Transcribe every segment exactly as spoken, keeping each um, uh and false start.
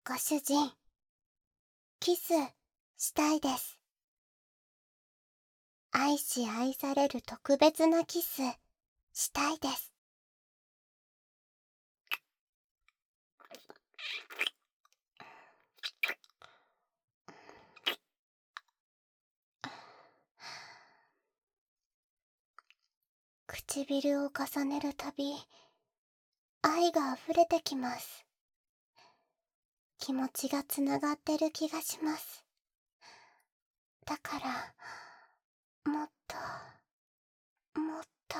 ご主人、キスしたいです。愛し愛される特別なキスしたいです。唇を重ねるたび、愛が溢れてきます。気持ちがつながってる気がします。だから、もっと、もっと。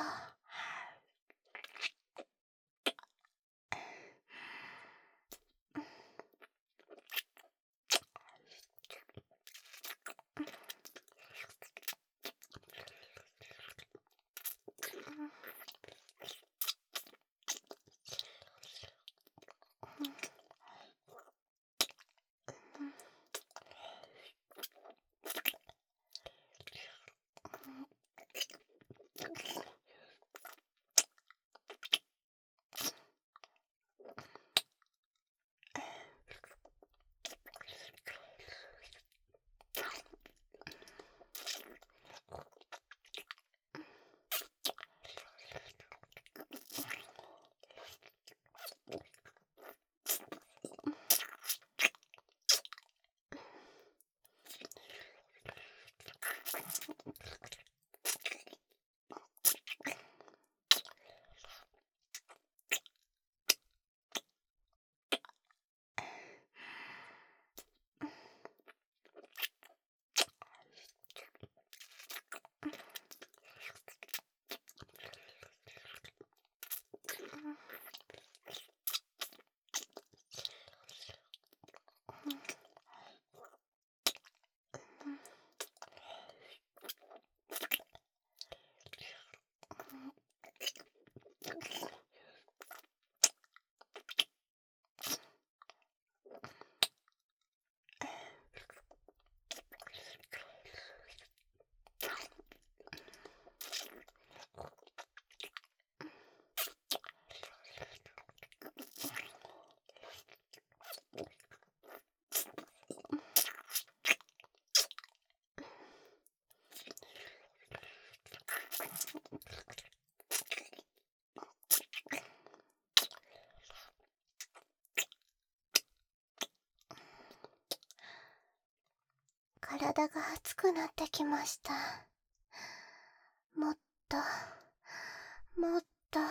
体が熱くなってきました。もっと、もっと。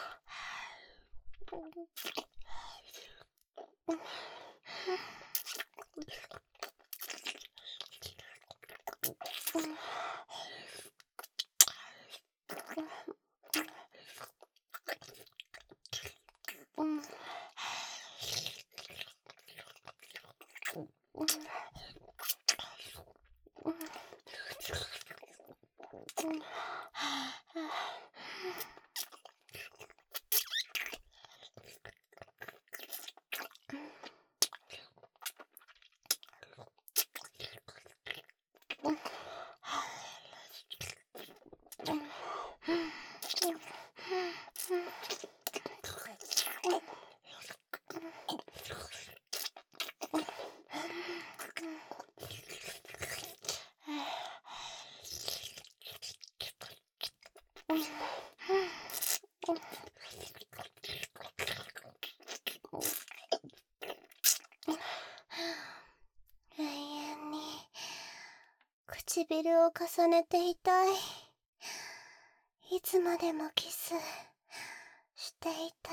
永遠に唇を重ねていたい。いつまでもキスしてい